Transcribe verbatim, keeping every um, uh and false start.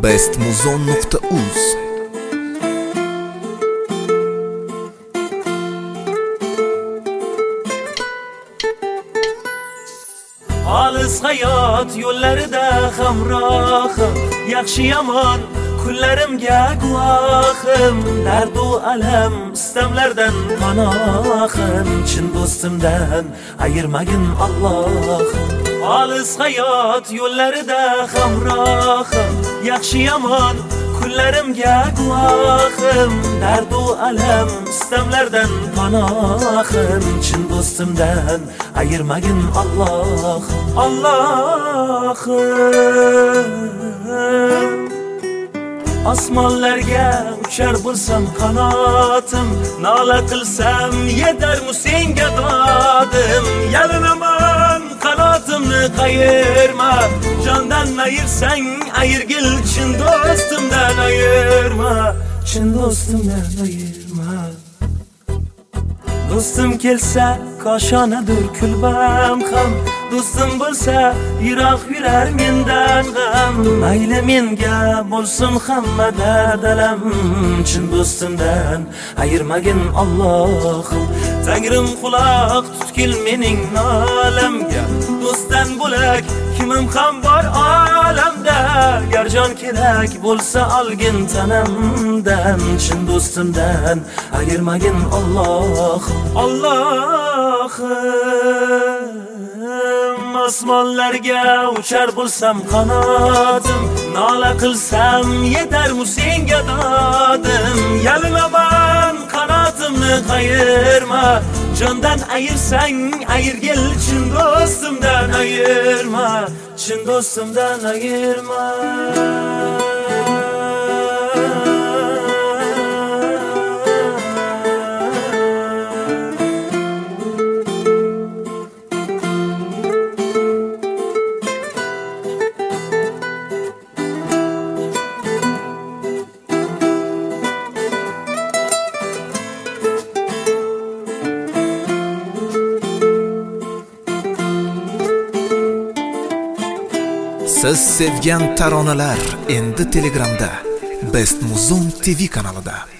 best muzon nuqta uz. Olis hayot yo'llarida hamrohim, yaxshi yomon kunlarimga guvohim. Dard u alam istamlardan panohim, chin do'stimdan ayirmagin Allohim. Olis hayot yo'llarida hamrohim, yaxshi yomon kunlarimga guvohim. Dard u alam istamlardan panohim, chin do'stimdan ayirmagin Allohim. Allohim, osmonlarga uchar bo'lsam qanotim, nola qilsam yetarmu senga dodim. Yalinaman qanotimni qayirma, jondan ayirsang ayirgil, chin do'stimdan ayirma, chin do'stimdan ayirma. Do'stim kelsa koshonadir kulbam ham, do'stim bo'lsa yiroq yurar mendan g'am. Mayli menga bo'lsin hamma dardalam, chin do'stimdan ayirmagin Allohim. Tangrim quloq tutgil mening nolamga, do'stdan bo'lak kimim ham bor olamda. Gar jon kerak bo'lsa olgin tanamdan, chin do'stimdan ayirmagin Allohim. Allohim, osmonlarga uchar bo'lsam qanotim, nola qilsam yetarmu senga dodim. Yalinaman qanotimni qayirma, jondan ayirsang ayirgil, chin do'stimdan ayirma, chin do'stimdan ayirma. Siz sevgan taronalar endi Telegramda Best Muzon T V kanalida.